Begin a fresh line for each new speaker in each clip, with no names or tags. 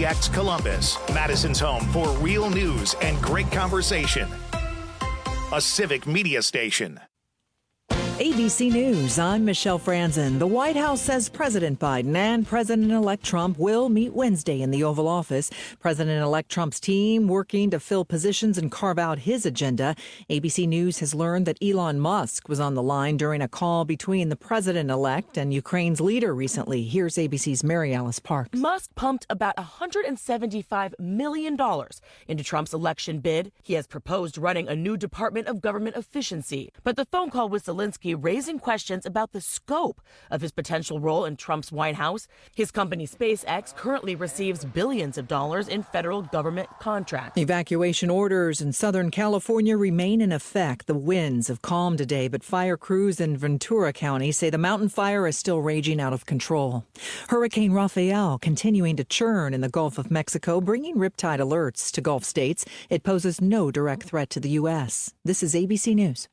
KPTX Columbus, Madison's home for real news and great conversation. A civic media station.
ABC News, I'm Michelle Franzen. The White House says President Biden and President-elect Trump will meet Wednesday in the Oval Office. President-elect Trump's team working to fill positions and carve out his agenda. ABC News has learned that Elon Musk was on the line during a call between the president-elect and Ukraine's leader recently. Here's ABC's Mary Alice Parks.
Musk pumped about $175 million into Trump's election bid. He has proposed running a new Department of Government Efficiency. But the phone call with Zelensky raising questions about the scope of his potential role in Trump's White House. His company SpaceX currently receives billions of dollars in federal government contracts.
Evacuation orders in Southern California remain in effect. The winds have calmed today, but fire crews in Ventura County say the mountain fire is still raging out of control. Hurricane Rafael continuing to churn in the Gulf of Mexico, bringing riptide alerts to Gulf states. It poses no direct threat to the U.S. This is ABC News.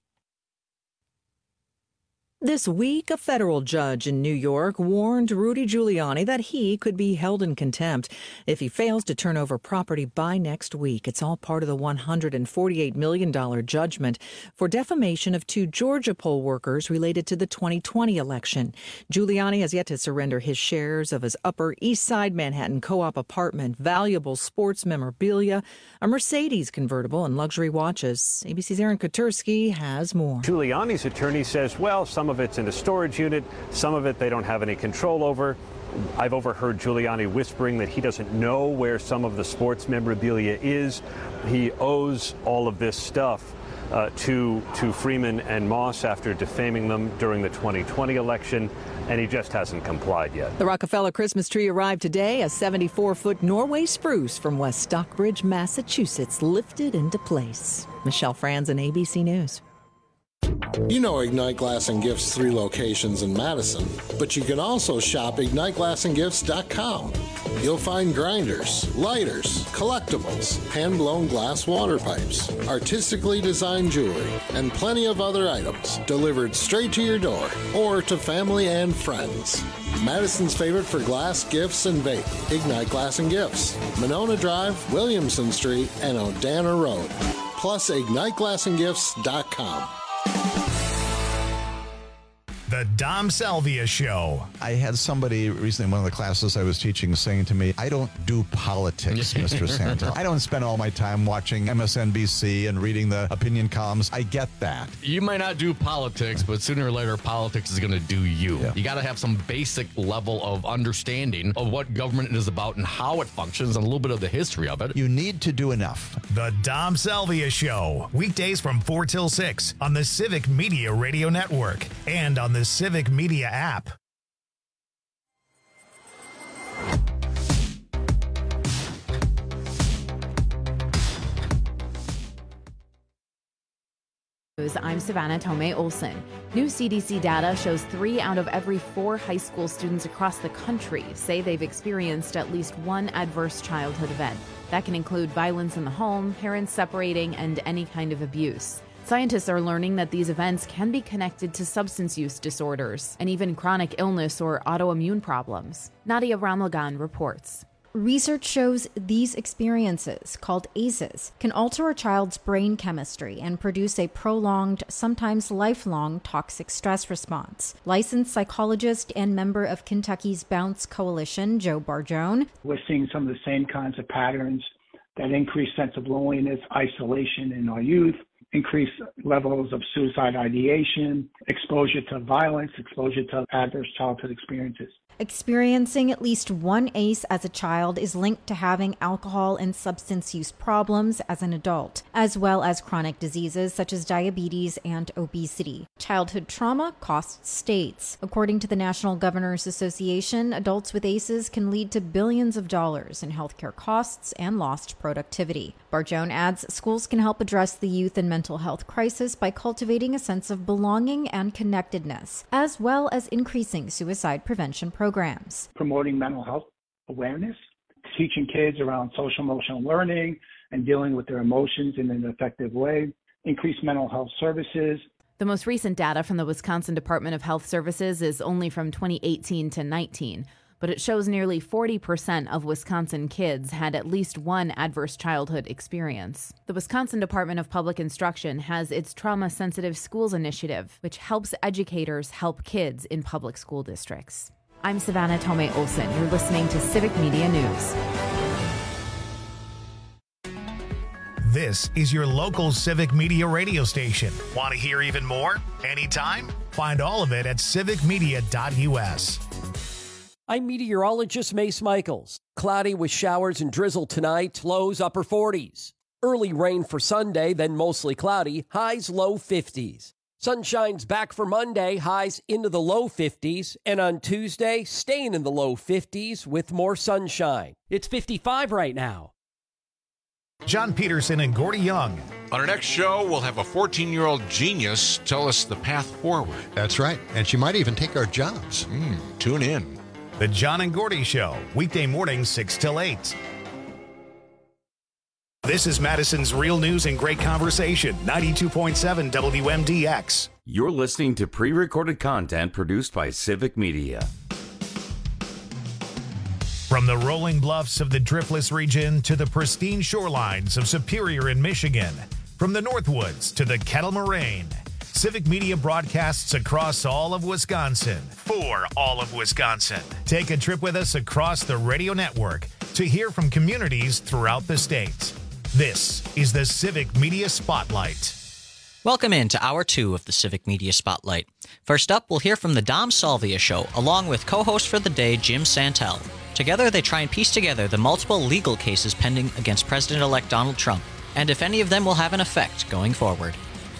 This week, a federal judge in New York warned Rudy Giuliani that he could be held in contempt if he fails to turn over property by next week. It's all part of the $148 million judgment for defamation of two Georgia poll workers related to the 2020 election. Giuliani has yet to surrender his shares of his Upper East Side Manhattan co-op apartment, valuable sports memorabilia, a Mercedes convertible, and luxury watches. ABC's Aaron Kotursky has more.
Giuliani's attorney says, well, some of it's in a storage unit, some of it they don't have any control over. I've overheard Giuliani whispering that he doesn't know where some of the sports memorabilia is. He owes all of this stuff to Freeman and Moss after defaming them during the 2020 election, and he just hasn't complied yet.
The Rockefeller Christmas tree arrived today, a 74-foot Norway spruce from West Stockbridge, Massachusetts, lifted into place. Michelle Franzen, ABC News.
You know Ignite Glass and Gifts' 3 locations in Madison, but you can also shop IgniteGlassandGifts.com. You'll find grinders, lighters, collectibles, hand-blown glass water pipes, artistically designed jewelry, and plenty of other items delivered straight to your door or to family and friends. Madison's favorite for glass, gifts, and vape. Ignite Glass and Gifts, Monona Drive, Williamson Street, and Odana Road. Plus, IgniteGlassandGifts.com.
The Dom Salvia Show.
I had somebody recently in one of the classes I was teaching saying to me, I don't do politics, Mr. Santa. I don't spend all my time watching MSNBC and reading the opinion columns. I get that.
You might not do politics, but sooner or later, politics is going to do you. Yeah. You got to have some basic level of understanding of what government is about and how it functions and a little bit of the history of it.
You need to do enough.
The Dom Salvia Show. Weekdays from 4 till 6 on the Civic Media Radio Network and on the Civic Media app.
I'm Savannah Tomei Olson. New CDC data shows 3 out of every 4 high school students across the country say they've experienced at least one adverse childhood event. That can include violence in the home, parents separating, and any kind of abuse. Scientists are learning that these events can be connected to substance use disorders and even chronic illness or autoimmune problems. Nadia Ramlagan reports.
Research shows these experiences, called ACEs, can alter a child's brain chemistry and produce a prolonged, sometimes lifelong, toxic stress response. Licensed psychologist and member of Kentucky's Bounce Coalition, Joe Barjone.
We're seeing some of the same kinds of patterns, that increased sense of loneliness, isolation in our youth, increased levels of suicide ideation, exposure to violence, exposure to adverse childhood experiences.
Experiencing at least one ACE as a child is linked to having alcohol and substance use problems as an adult, as well as chronic diseases such as diabetes and obesity. Childhood trauma costs states. According to the National Governors Association, adults with ACEs can lead to billions of dollars in healthcare costs and lost productivity. Barjone adds schools can help address the youth and mental health crisis by cultivating a sense of belonging and connectedness, as well as increasing suicide prevention programs.
Promoting mental health awareness, teaching kids around social emotional learning and dealing with their emotions in an effective way, increase mental health services.
The most recent data from the Wisconsin Department of Health Services is only from 2018 to 19. but it shows nearly 40% of Wisconsin kids had at least one adverse childhood experience. The Wisconsin Department of Public Instruction has its Trauma Sensitive Schools Initiative, which helps educators help kids in public school districts. I'm Savannah Tomei Olson. You're listening to Civic Media News.
This is your local Civic Media radio station. Want to hear even more? Anytime? Find all of it at civicmedia.us.
I'm meteorologist Mace Michaels. Cloudy with showers and drizzle tonight, lows upper 40s. Early rain for Sunday, then mostly cloudy, highs low 50s. Sunshine's back for Monday, highs into the low 50s. And on Tuesday, staying in the low 50s with more sunshine. It's 55 right now.
John Peterson and Gordy Young.
On our next show, we'll have a 14-year-old genius tell us the path forward.
That's right. And she might even take our jobs.
Tune in.
The John and Gordy Show, weekday mornings 6 till 8. This is Madison's Real News and Great Conversation, 92.7 WMDX.
You're listening to pre-recorded content produced by Civic Media.
From the rolling bluffs of the Driftless region to the pristine shorelines of Superior in Michigan, from the Northwoods to the Kettle Moraine, Civic Media broadcasts across all of Wisconsin for all of Wisconsin. Take a trip with us across the radio network to hear from communities throughout the state. This is the Civic Media Spotlight.
Welcome in to Hour 2 of the Civic Media Spotlight. First up, we'll hear from the Dom Salvia Show, along with co-host for the day, Jim Santel. Together, they try and piece together the multiple legal cases pending against President-elect Donald Trump, and if any of them will have an effect going forward.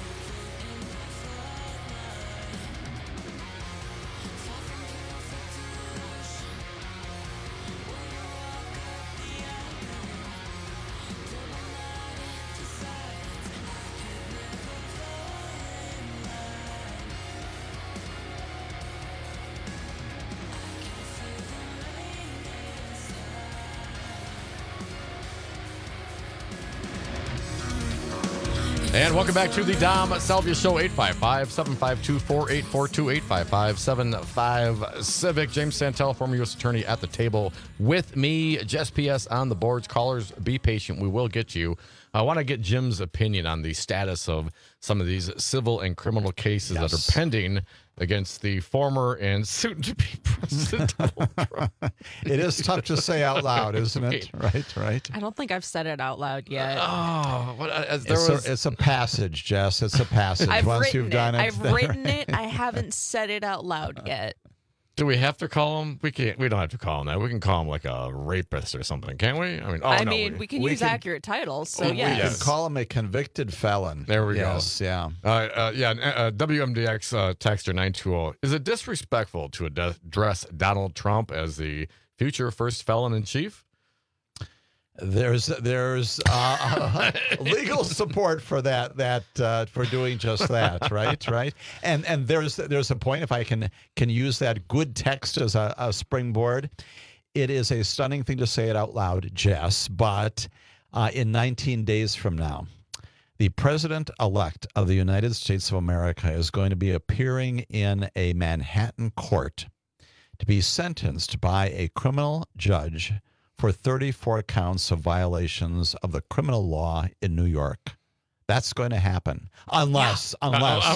And welcome back to the Dom Salvia Show, 855-752-4842, 855-75-CIVIC. James Santel, former U.S. Attorney at the table with me. Jess P.S. on the boards. Callers, be patient. We will get you. I want to get Jim's opinion on the status of some of these civil and criminal cases that are pending against the former and soon-to-be President Donald Trump.
It is tough to say out loud, isn't it? Right.
I don't think I've said it out loud yet.
Oh,
it's a passage, Jess. It's a passage. Once you've done it.
I've written it. I haven't said it out loud yet.
Do we have to call him? We can't. We don't have to call him that. We can call him like a rapist or something, can't we?
We can use accurate titles. So yes.
We can call him a convicted felon.
There we go.
Yeah.
WMDX texter 920. Is it disrespectful to address Donald Trump as the future first felon in chief?
There's legal support for that for doing just that, right? And there's a point, if I can use that good text as a springboard. It is a stunning thing to say it out loud, Jess, but in 19 days from now, the president-elect of the United States of America is going to be appearing in a Manhattan court to be sentenced by a criminal judge for 34 counts of violations of the criminal law in New York. That's going to happen unless Juan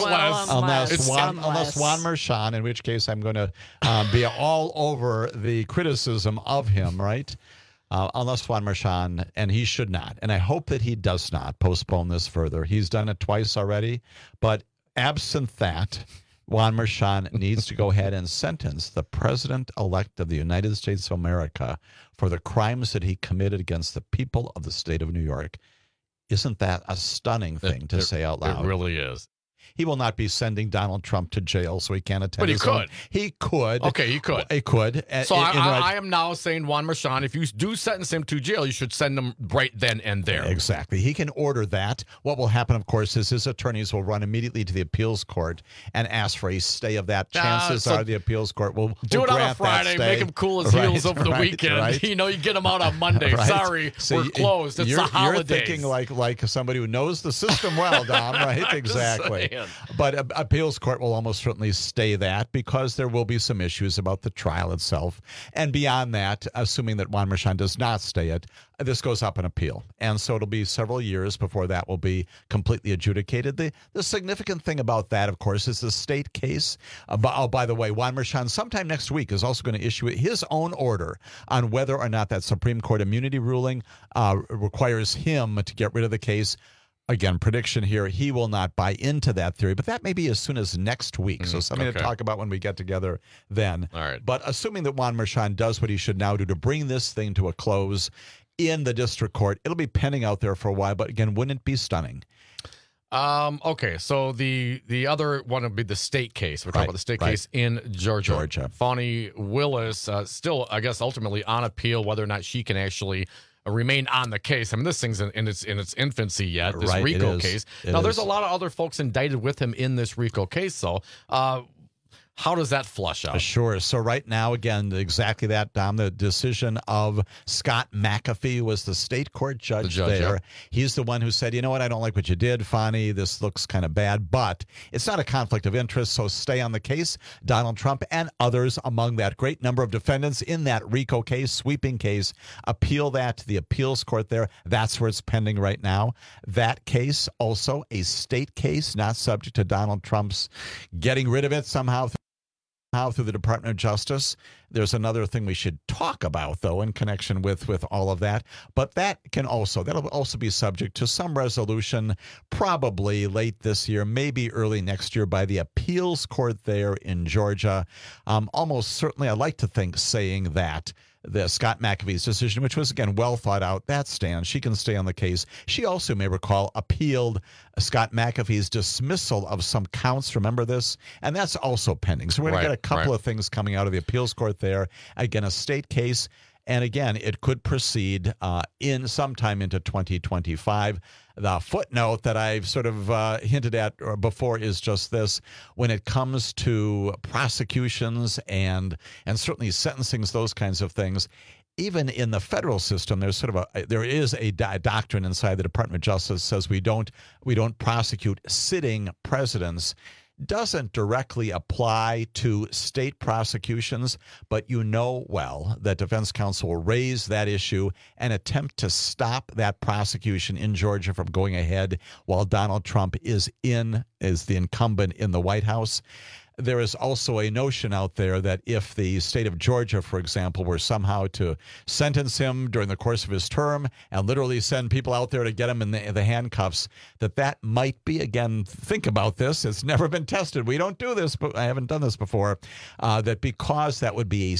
Merchan, in which case I'm going to be all over the criticism of him, right? Unless Juan Merchan, and he should not, and I hope that he does not postpone this further. He's done it twice already, but absent that, Juan Merchan needs to go ahead and sentence the president-elect of the United States of America for the crimes that he committed against the people of the state of New York. Isn't that a stunning thing to say out loud?
It really is.
He will not be sending Donald Trump to jail so he can't attend.
But he could.
He could.
Okay, he could.
He could.
So I am now saying, Juan Merchan, if you do sentence him to jail, you should send him right then and there.
Exactly. He can order that. What will happen, of course, is his attorneys will run immediately to the appeals court and ask for a stay of that. Chances are the appeals court will
do it on a Friday, make him cool his heels over the weekend. Right. You know, you get him out on Monday. Right. Sorry, so we're closed. It's the holidays.
You're thinking like somebody who knows the system well, Dom, right? Exactly. But appeals court will almost certainly stay that because there will be some issues about the trial itself. And beyond that, assuming that Juan Merchan does not stay it, this goes up in appeal. And so it'll be several years before that will be completely adjudicated. The significant thing about that, of course, is the state case. By the way, Juan Merchan sometime next week is also going to issue his own order on whether or not that Supreme Court immunity ruling requires him to get rid of the case. Again, prediction here, he will not buy into that theory, but that may be as soon as next week. So something to talk about when we get together then.
All right.
But assuming that Juan Merchan does what he should now do to bring this thing to a close in the district court, it'll be pending out there for a while, but again, wouldn't it be stunning?
Okay, so the other one would be the state case. We're talking about the state case in Georgia. Fani Willis still, I guess, ultimately on appeal, whether or not she can actually remain on the case. I mean, this thing's in its infancy yet, this RICO case. Now, there's a lot of other folks indicted with him in this RICO case, though. How does that flush out?
Sure. So right now, again, exactly that, Dom. The decision of Scott McAfee was the state court judge there. Yeah. He's the one who said, you know what, I don't like what you did, Fani. This looks kind of bad, but it's not a conflict of interest, so stay on the case. Donald Trump and others among that great number of defendants in that RICO case, sweeping case, appeal that to the appeals court there. That's where it's pending right now. That case, also a state case, not subject to Donald Trump's getting rid of it somehow through the Department of Justice. There's another thing we should talk about, though, in connection with all of that. But that'll also be subject to some resolution, probably late this year, maybe early next year, by the appeals court there in Georgia. Almost certainly, I like to think saying that the Scott McAfee's decision, which was, again, well thought out, that stands. She can stay on the case. She also, may recall, appealed Scott McAfee's dismissal of some counts. Remember this? And that's also pending. So we're going to get a couple of things coming out of the appeals court there. Again, a state case. And again, it could proceed in sometime into 2025. The footnote that I've sort of hinted at before is just this: when it comes to prosecutions and certainly sentencings, those kinds of things, even in the federal system, there is a doctrine inside the Department of Justice that says we don't prosecute sitting presidents. Doesn't directly apply to state prosecutions, but you know well that defense counsel will raise that issue and attempt to stop that prosecution in Georgia from going ahead while Donald Trump is the incumbent in the White House. There is also a notion out there that if the state of Georgia, for example, were somehow to sentence him during the course of his term and literally send people out there to get him in the handcuffs, that might be, again, think about this. It's never been tested. We don't do this, but I haven't done this before, that because that would be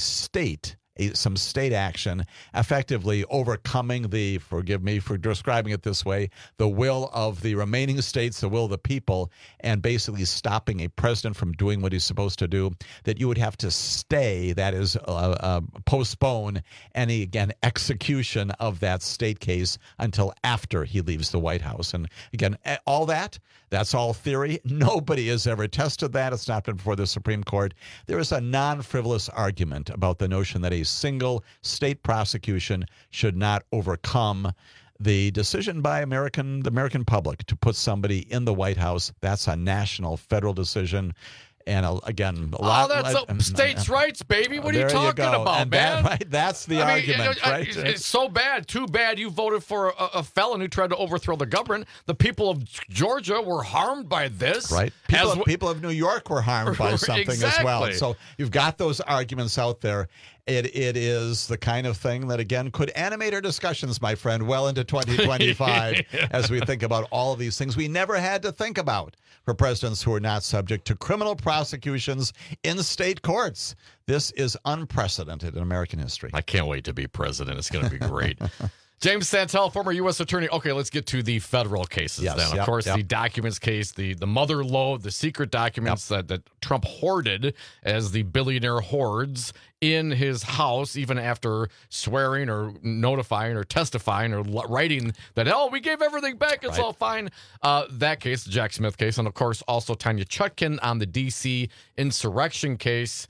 some state action, effectively overcoming forgive me for describing it this way, the will of the remaining states, the will of the people, and basically stopping a president from doing what he's supposed to do, that you would have to stay, that is, postpone any, again, execution of that state case until after he leaves the White House. And again, that's all theory. Nobody has ever tested that. It's not been before the Supreme Court. There is a non-frivolous argument about the notion that a single state prosecution should not overcome the decision by the American public to put somebody in the White House. That's a national federal decision. And again,
that's states' rights, baby. What are you talking about, man?
That's the argument, right?
It's so bad. Too bad you voted for a felon who tried to overthrow the government. The people of Georgia were harmed by this.
Right. People of New York were harmed by something as well. So you've got those arguments out there. It is the kind of thing that, again, could animate our discussions, my friend, well into 2025 as we think about all of these things we never had to think about for presidents who are not subject to criminal prosecutions in state courts. This is unprecedented in American history.
I can't wait to be president. It's going to be great. James Santel, former U.S. attorney. Okay, let's get to the federal cases then. Of course, the documents case, the mother lode, the secret documents that Trump hoarded as the billionaire hoards in his house, even after swearing or notifying or testifying or writing that, we gave everything back, it's all fine. That case, the Jack Smith case, and of course also Tanya Chutkan on the D.C. insurrection case.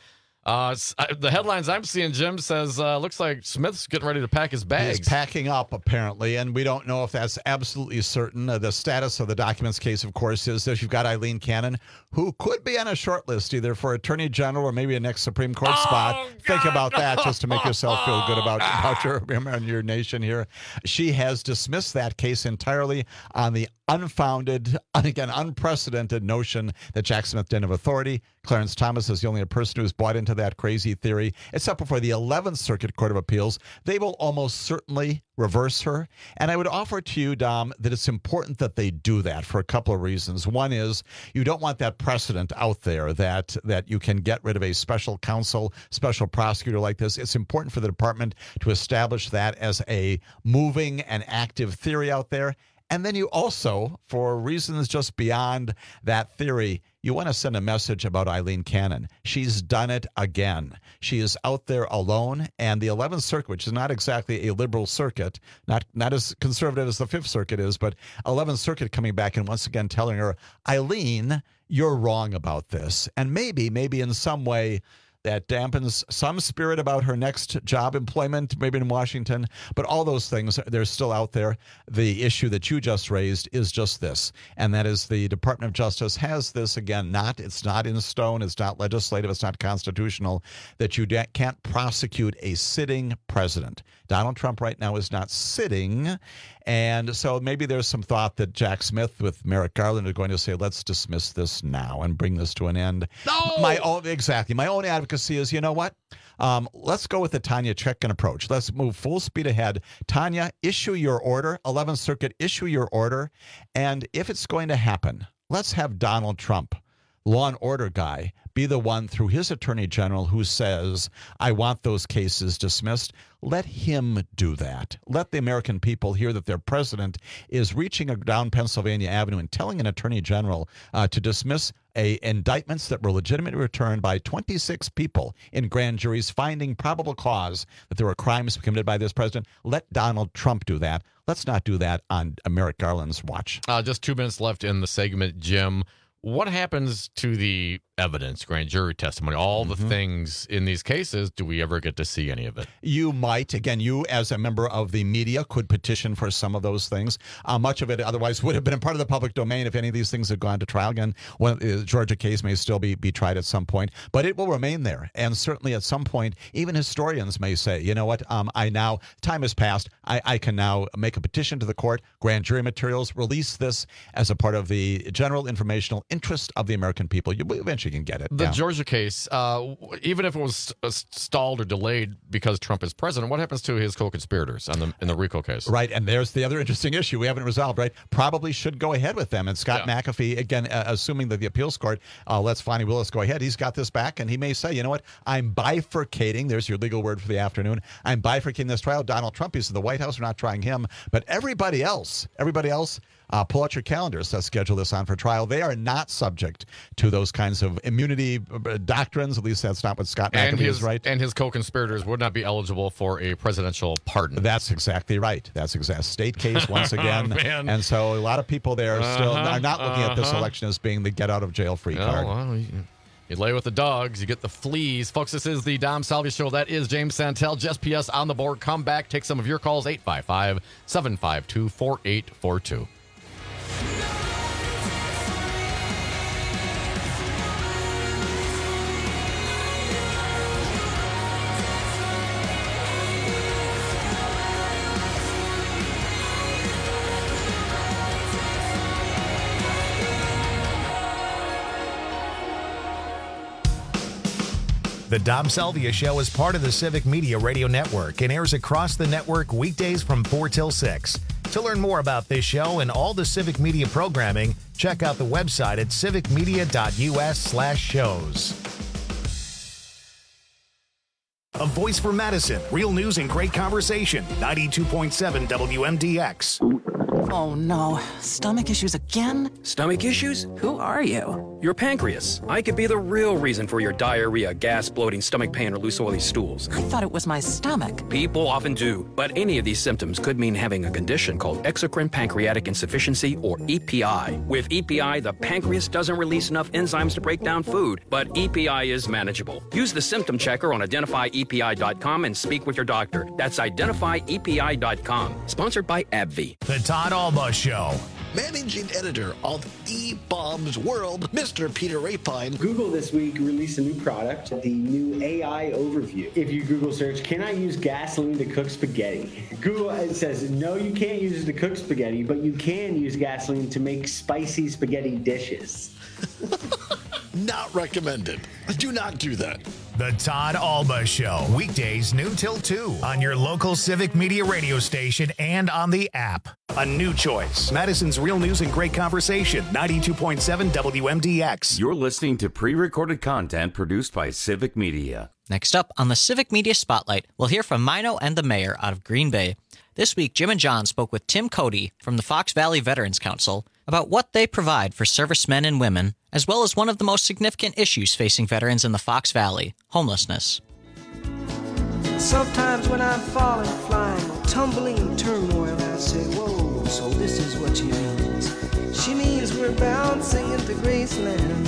The headlines I'm seeing, Jim, says looks like Smith's getting ready to pack his bags.
He's packing up, apparently, and we don't know if that's absolutely certain. The status of the documents case, of course, is that you've got Eileen Cannon, who could be on a short list either for Attorney General or maybe a next Supreme Court spot. Think about that just to make yourself feel good about your nation here. She has dismissed that case entirely on the unfounded, again, unprecedented notion that Jack Smith didn't have authority. Clarence Thomas is the only person who's bought into that crazy theory, except for the 11th Circuit Court of Appeals. They will almost certainly reverse her. And I would offer to you, Dom, that it's important that they do that for a couple of reasons. One is you don't want that precedent out there that you can get rid of a special counsel, special prosecutor like this. It's important for the department to establish that as a moving and active theory out there. And then you also, for reasons just beyond that theory, you want to send a message about Eileen Cannon. She's done it again. She is out there alone, and the 11th Circuit, which is not exactly a liberal circuit, not as conservative as the 5th Circuit is, but 11th Circuit coming back and once again telling her, Eileen, you're wrong about this. And maybe in some way, that dampens some spirit about her next job employment, maybe in Washington. But all those things, they're still out there. The issue that you just raised is just this, and that is the Department of Justice has this, again, it's not in stone, it's not legislative, it's not constitutional, that you can't prosecute a sitting president. Donald Trump right now is not sitting, and so maybe there's some thought that Jack Smith with Merrick Garland are going to say, let's dismiss this now and bring this to an end.
No!
My own advocacy is, you know what? Let's go with the Tanya Chutkan approach. Let's move full speed ahead. Tanya, issue your order. 11th Circuit, issue your order. And if it's going to happen, let's have Donald Trump, law and order guy, be the one through his attorney general who says, I want those cases dismissed. Let him do that. Let the American people hear that their president is reaching down Pennsylvania Avenue and telling an attorney general to dismiss indictments that were legitimately returned by 26 people in grand juries finding probable cause that there were crimes committed by this president. Let Donald Trump do that. Let's not do that on Merrick Garland's watch.
Just 2 minutes left in the segment, Jim. What happens to the evidence, grand jury testimony, all the things in these cases? Do we ever get to see any of it? You might. Again, you as a member of the media could petition for some of those things. Much of it otherwise would have been a part of the public domain if any of these things had gone to trial. Again, the Georgia case may still be tried at some point, but it will remain there. And certainly at some point, even historians may say, you know what, time has passed. I can now make a petition to the court, grand jury materials, release this as a part of the general informational interest of the American people. You eventually can get it. The Georgia case, even if it was stalled or delayed because Trump is president, what happens to his co-conspirators in the RICO case? Right, and there's the other interesting issue we haven't resolved, right? Probably should go ahead with them. And Scott McAfee, again, assuming that the appeals court lets Fani Willis go ahead, he's got this back, and he may say, you know what, I'm bifurcating, there's your legal word for the afternoon, I'm bifurcating this trial. Donald Trump, he's in the White House, we're not trying him, but everybody else, pull out your calendars. Let's schedule this on for trial. They are not subject to those kinds of immunity doctrines. At least that's not what Scott McAfee is, right? And his co-conspirators would not be eligible for a presidential pardon. That's exactly right. That's exact state case once again. And so a lot of people there still are not looking at this election as being the get out of jail free card. Well, you lay with the dogs, you get the fleas. Folks, this is the Dom Salvia Show. That is James Santel, Jess PS on the board. Come back, take some of your calls, 855-752-4842.
The Dom Salvia Show is part of the Civic Media Radio Network and airs across the network weekdays from 4 till 6. To learn more about this show and all the Civic Media programming, check out the website at civicmedia.us/shows. A voice for Madison. Real news and great conversation. 92.7 WMDX.
Oh no, stomach issues again?
Stomach issues? Who are you?
Your pancreas. I could be the real reason for your diarrhea, gas, bloating, stomach pain, or loose oily stools.
I thought it was my stomach.
People often do, but any of these symptoms could mean having a condition called exocrine pancreatic insufficiency, or EPI. With EPI, the pancreas doesn't release enough enzymes to break down food, but EPI is manageable. Use the symptom checker on identifyepi.com and speak with your doctor. That's identifyepi.com. Sponsored by AbbVie.
The Todd Alba Show.
Managing editor of eBob's World, Mr. Peter Rapine.
Google this week released a new product, the new AI Overview. If you Google search, can I use gasoline to cook spaghetti? Google it says, no, you can't use it to cook spaghetti, but you can use gasoline to make spicy spaghetti dishes.
Not recommended. Do not do that.
The Todd Alba Show. Weekdays noon till 2 on your local Civic Media radio station and on the app.
A new choice. Madison's Real News and Great Conversation. 92.7 WMDX.
You're listening to pre-recorded content produced by Civic Media.
Next up on the Civic Media Spotlight, we'll hear from Mino and the mayor out of Green Bay. This week, Jim and John spoke with Tim Cody from the Fox Valley Veterans Council about what they provide for servicemen and women, as well as one of the most significant issues facing veterans in the Fox Valley, homelessness.
Sometimes when I'm falling, flying, or tumbling in turmoil, I say, whoa, so this is what she means. She means we're bouncing into Graceland.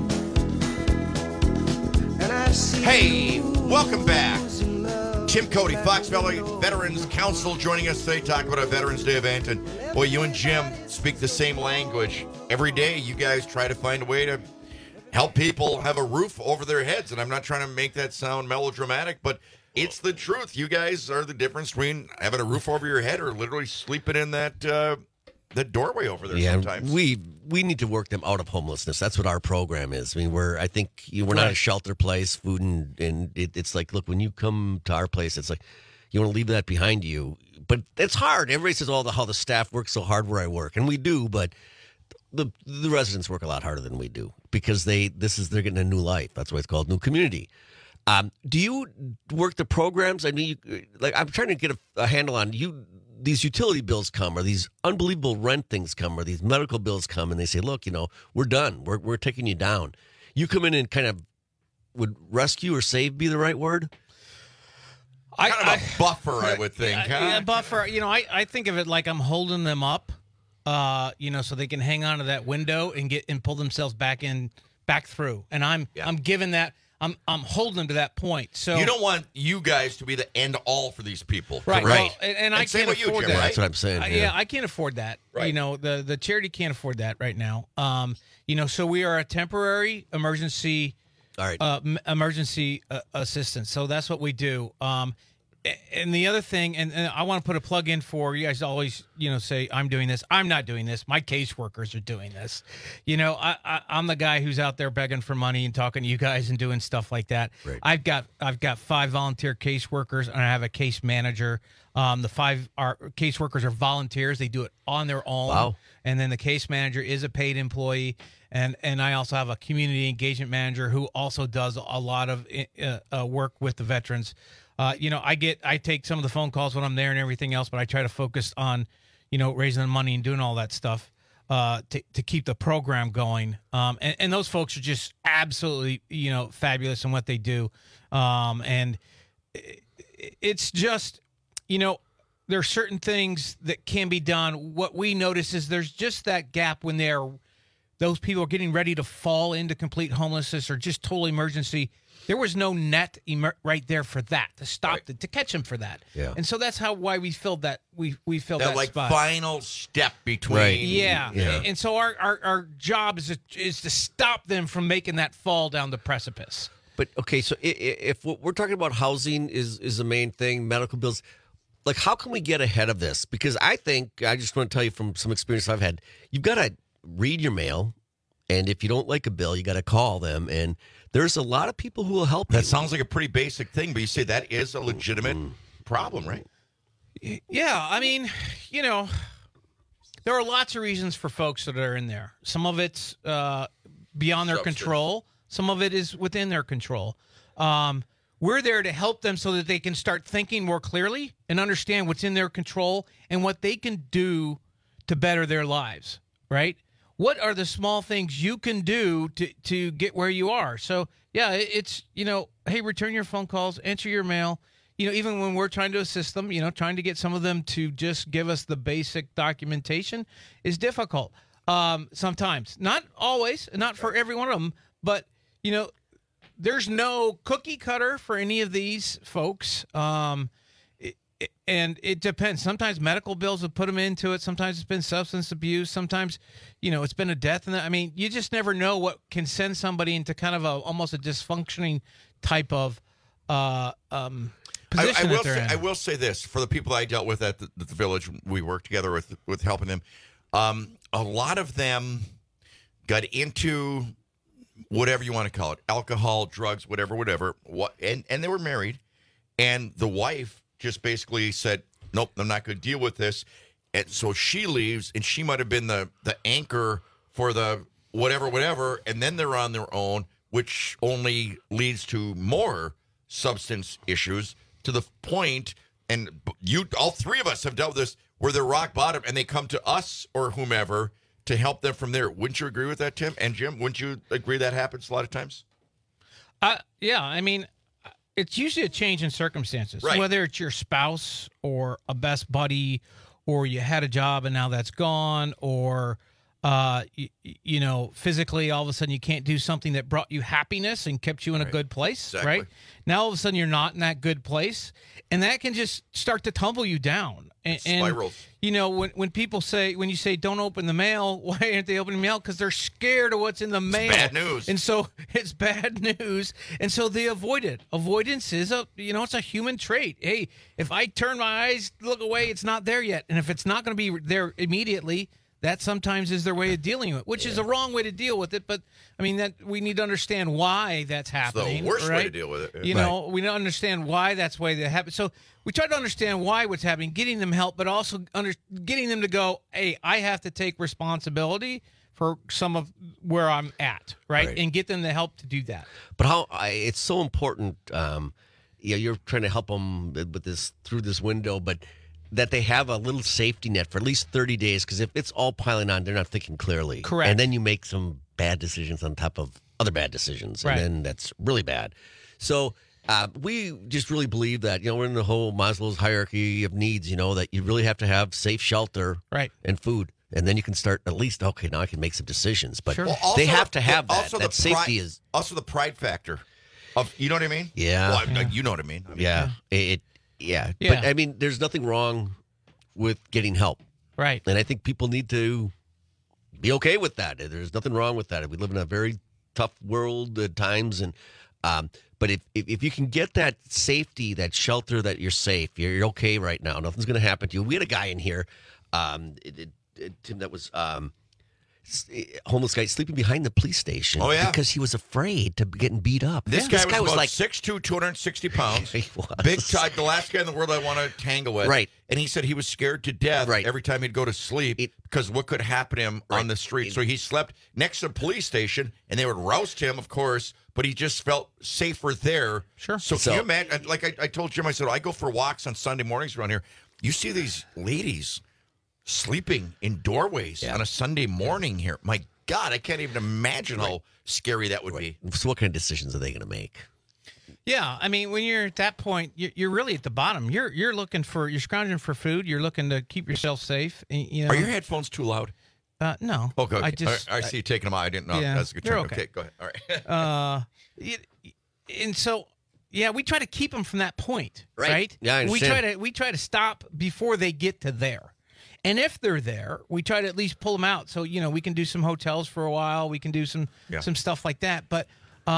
And I see.
Hey, welcome back. Tim Cody, Fox Valley Veterans Council, joining us today, talking about our Veterans Day event. And boy, you and Jim speak the same language. Every day, you guys try to find a way to help people have a roof over their heads. And I'm not trying to make that sound melodramatic, but it's the truth. You guys are the difference between having a roof over your head or literally sleeping in that doorway over there sometimes.
We need to work them out of homelessness. That's what our program is. I mean, we're not a shelter place, food, and it's like, look, when you come to our place, it's like you want to leave that behind you. But it's hard. Everybody says, how the staff works so hard where I work. And we do, but the residents work a lot harder than we do because they're getting a new life. That's why it's called New Community. Do you work the programs? I mean, I'm trying to get a handle on these utility bills come, or these unbelievable rent things come, or these medical bills come, and they say, look, we're done. We're taking you down. You come in and kind of would rescue or save be the right word?
Kind of a buffer, I would think.
Yeah, buffer. I think of it like I'm holding them up, so they can hang on to that window and pull themselves back through. And I'm giving that. I'm holding them to that point. So
you don't want you guys to be the end all for these people,
right?
Right.
Well, and I can't afford that.
Right?
That's what I'm saying.
I can't afford that.
Right.
The charity can't afford that right now. So we are a temporary emergency, emergency assistance. So that's what we do. And the other thing, and I want to put a plug in for you guys. Always, say I'm doing this. I'm not doing this. My caseworkers are doing this. I'm the guy who's out there begging for money and talking to you guys and doing stuff like that.
Right.
I've got 5 volunteer caseworkers and I have a case manager. The 5 caseworkers are volunteers. They do it on their own.
Wow.
And then the case manager is a paid employee. And I also have a community engagement manager who also does a lot of work with the veterans. I take some of the phone calls when I'm there and everything else, but I try to focus on, raising the money and doing all that stuff to keep the program going. And those folks are just absolutely, fabulous in what they do. And it's just, there are certain things that can be done. What we notice is there's just that gap when those people are getting ready to fall into complete homelessness or just total emergency. There was no net right there for that to stop to catch him for that.
Yeah.
And so that's why we filled that we filled that
like
spot.
Final step between.
Right.
Yeah. And so our job is to stop them from making that fall down the precipice.
But okay, so if we're talking about housing is the main thing, medical bills, like how can we get ahead of this? Because I just want to tell you from some experience I've had, you've got to read your mail, and if you don't like a bill, you got to call them, and there's a lot of people who will help you.
That sounds like a pretty basic thing, but you say that is a legitimate problem, right?
Yeah, I mean, there are lots of reasons for folks that are in there. Some of it's beyond their control. Some of it is within their control. We're there to help them so that they can start thinking more clearly and understand what's in their control and what they can do to better their lives, right? what are the small things you can do to get where you are? So, yeah, it's, hey, return your phone calls, answer your mail. Even when we're trying to assist them, trying to get some of them to just give us the basic documentation is difficult sometimes. Not always, not for every one of them, but, there's no cookie cutter for any of these folks. And it depends. Sometimes medical bills have put them into it. Sometimes it's been substance abuse. Sometimes, it's been a death. And you just never know what can send somebody into kind of almost a dysfunctioning type of position that they're in.
I will say this, for the people I dealt with at the village, we worked together with helping them. A lot of them got into whatever you want to call it, alcohol, drugs, whatever. And they were married, and the wife just basically said, nope, I'm not going to deal with this. And so she leaves, and she might have been the anchor for the whatever, and then they're on their own, which only leads to more substance issues, to the point, and all three of us have dealt with this, where they're rock bottom, and they come to us or whomever to help them from there. Wouldn't you agree with that, Tim? And Jim, wouldn't you agree that happens a lot of times?
Yeah, it's usually a change in circumstances,
right.
Whether it's your spouse or a best buddy, or you had a job and now that's gone, or physically all of a sudden you can't do something that brought you happiness and kept you in a good place,
exactly.
Right? Now all of a sudden you're not in that good place, and that can just start to tumble you down. And
spirals.
When people say, when you say don't open the mail, why aren't they opening mail? Because they're scared of what's in the mail.
It's bad news.
And so it's bad news. And so they avoid it. Avoidance is it's a human trait. Hey, if I turn my eyes, look away, it's not there yet. And if it's not going to be there immediately, that sometimes is their way of dealing with it, which is a wrong way to deal with it. But that we need to understand why that's happening.
It's the worst
right?
way to deal with it.
We don't understand why that's the way that happens. So we try to understand why what's happening, getting them help, but also getting them to go, hey, I have to take responsibility for some of where I'm at, right? And get them the help to do that.
But it's so important. You're trying to help them with this through this window, but that they have a little safety net for at least 30 days, because if it's all piling on, they're not thinking clearly.
Correct.
And then you make some bad decisions on top of other bad decisions, and then that's really bad. So we just really believe that, we're in the whole Maslow's hierarchy of needs, that you really have to have safe shelter and food. And then you can start at least, okay, now I can make some decisions. But they have to have that.
Also,
that safety is
also the pride factor of, you know what I mean?
Yeah.
Well, you know what I mean.
Yeah. But there's nothing wrong with getting help.
Right.
And I think people need to be okay with that. There's nothing wrong with that. We live in a very tough world at times. And but if you can get that safety, that shelter, that you're safe, you're okay right now, nothing's going to happen to you. We had a guy in here, Tim, that was homeless guy sleeping behind the police station.
Oh, yeah.
Because he was afraid to getting beat up.
This guy was like 6'2", 260 pounds.
He was.
Big time, the last guy in the world I want to tangle with.
Right.
And he said he was scared to death every time he'd go to sleep because what could happen to him on the street. So he slept next to a police station, and they would roust him, of course, but he just felt safer there.
Sure.
So can you imagine, like I told Jim, I said, I go for walks on Sunday mornings around here. You see these ladies sleeping in doorways on a Sunday morning here. My God, I can't even imagine how scary that would be.
So what kind of decisions are they going to make?
Yeah, when you're at that point, you're really at the bottom. You're scrounging for food. You're looking to keep yourself safe. Are
your headphones too loud?
No.
Okay. I see you taking them out. I didn't know. That's a good turn. Okay, go ahead. All
right. And so, we try to keep them from that point, right?
Yeah, I understand.
We try to stop before they get to there. And if they're there, we try to at least pull them out. So, we can do some hotels for a while. We can do some stuff like that. But,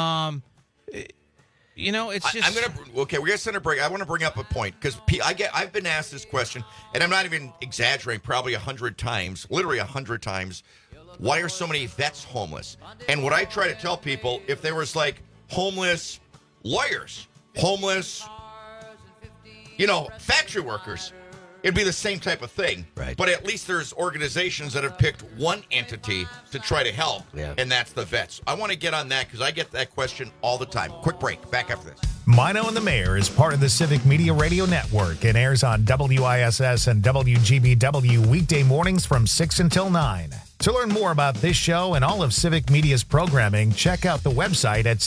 it's just...
we're going to send a break. I want to bring up a point because I've been asked this question, and I'm not even exaggerating, probably 100 times, literally 100 times. Why are so many vets homeless? And what I try to tell people, if there was like homeless lawyers, homeless, factory workers, it'd be the same type of thing.
Right.
But at least there's organizations that have picked one entity to try to help, and that's the vets. I want to get on that because I get that question all the time. Quick break. Back after this.
Mino and the Mayor is part of the Civic Media Radio Network and airs on WISS and WGBW weekday mornings from 6 until 9. To learn more about this show and all of Civic Media's programming, check out the website at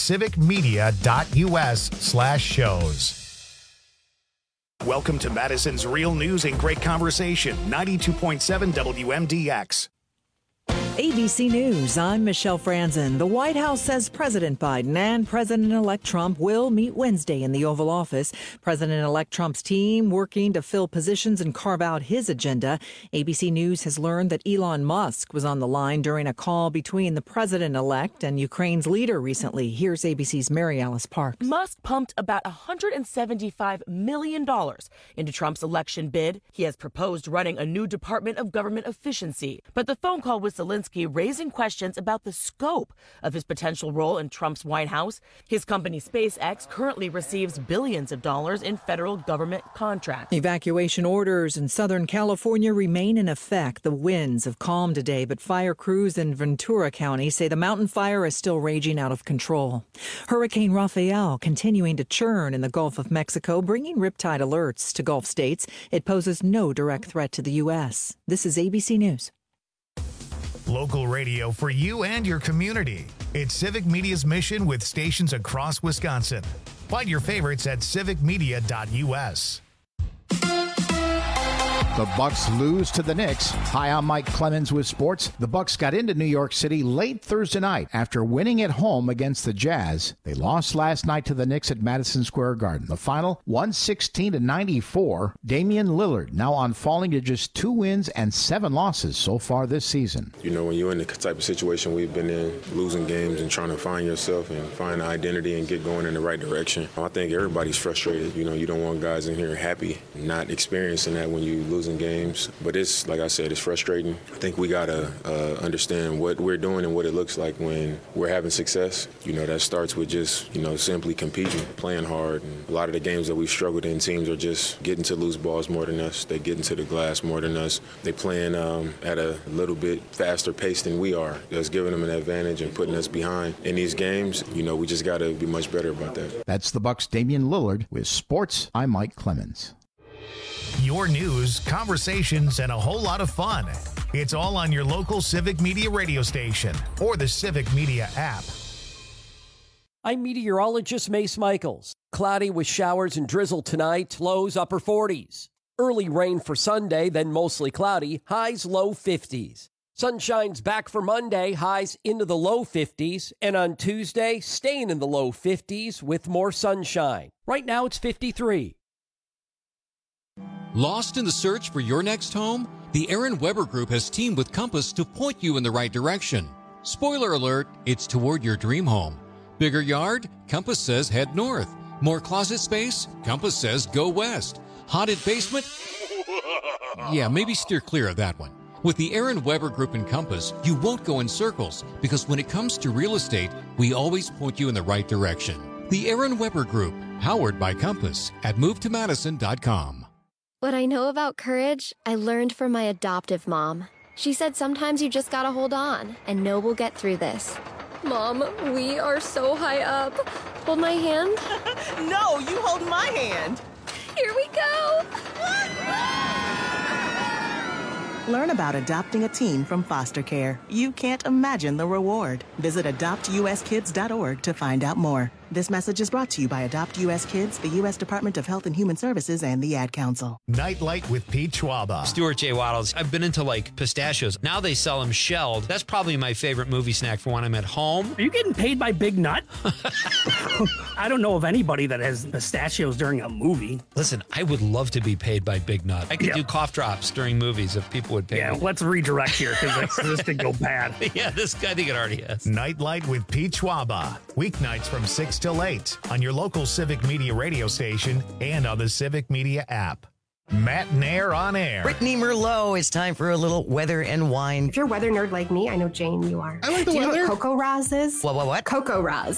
civicmedia.us/shows.
Welcome to Madison's Real News and Great Conversation, 92.7 WMDX.
ABC News, I'm Michelle Franzen. The White House says President Biden and President-elect Trump will meet Wednesday in the Oval Office. President-elect Trump's team working to fill positions and carve out his agenda. ABC News has learned that Elon Musk was on the line during a call between the president-elect and Ukraine's leader recently. Here's ABC's Mary Alice Parks.
Musk pumped about $175 million into Trump's election bid. He has proposed running a new Department of Government Efficiency. But the phone call with Zelensky raising questions about the scope of his potential role in Trump's White House. His company SpaceX currently receives billions of dollars in federal government contracts.
Evacuation orders in Southern California remain in effect. The winds have calmed today, but fire crews in Ventura County say the mountain fire is still raging out of control. Hurricane Rafael continuing to churn in the Gulf of Mexico, bringing riptide alerts to Gulf states. It poses no direct threat to the U.S. This is ABC News.
Local radio for you and your community. It's Civic Media's mission with stations across Wisconsin. Find your favorites at civicmedia.us.
The Bucks lose to the Knicks. Hi, I'm Mike Clemens with sports. The Bucks got into New York City late Thursday night after winning at home against the Jazz. They lost last night to the Knicks at Madison Square Garden. The final, 116-94. Damian Lillard now on falling to just 2 wins and 7 losses so far this season.
You know, when you're in the type of situation we've been in, losing games and trying to find yourself and find an identity and get going in the right direction, I think everybody's frustrated. You know, you don't want guys in here happy, not experiencing that when you losing games. But it's, like I said, it's frustrating. I think we got to understand what we're doing and what it looks like when we're having success. You know, that starts with just, you know, simply competing, playing hard. And a lot of the games that we've struggled in, teams are just getting to loose balls more than us. They get into the glass more than us. They playing at a little bit faster pace than we are. That's giving them an advantage and putting us behind. In these games, you know, we just got to be much better about that.
That's the Bucks' Damian Lillard. With sports, I'm Mike Clemens.
Your news, conversations, and a whole lot of fun. It's all on your local Civic Media radio station or the Civic Media app.
I'm meteorologist Mace Michaels. Cloudy with showers and drizzle tonight, lows upper 40s. Early rain for Sunday, then mostly cloudy, highs low 50s. Sunshine's back for Monday, highs into the low 50s. And on Tuesday, staying in the low 50s with more sunshine. Right now it's 53.
Lost in the search for your next home? The Aaron Weber Group has teamed with Compass to point you in the right direction. Spoiler alert, it's toward your dream home. Bigger yard? Compass says head north. More closet space? Compass says go west. Haunted basement? Yeah, maybe steer clear of that one. With the Aaron Weber Group and Compass, you won't go in circles because when it comes to real estate, we always point you in the right direction. The Aaron Weber Group, powered by Compass at movetomadison.com.
What I know about courage, I learned from my adoptive mom. She said sometimes you just gotta hold on and know we'll get through this. Mom, we are so high up. Hold my hand.
No, you hold my hand.
Here we go.
Learn about adopting a teen from foster care. You can't imagine the reward. Visit adoptuskids.org to find out more. This message is brought to you by Adopt U.S. Kids, the U.S. Department of Health and Human Services, and the Ad Council.
Nightlight with Pete Schwaba.
Stuart J. Waddles. I've been into pistachios. Now they sell them shelled. That's probably my favorite movie snack for when I'm at home.
Are you getting paid by Big Nut? I don't know of anybody that has pistachios during a movie.
Listen, I would love to be paid by Big Nut. I could do cough drops during movies if people would pay me.
Yeah, let's redirect here because this could go bad.
Yeah, I think it already has.
Nightlight with Pete Schwaba. Weeknights from 6 till 8 on your local Civic Media radio station and on the Civic Media app. Matt Nair on air.
Brittany Merlot, it's time for a little weather and wine.
If you're a weather nerd like me, I know Jane, you are.
I like the
weather.
Do you
know what CoCoRaHS is?
What?
CoCoRaHS.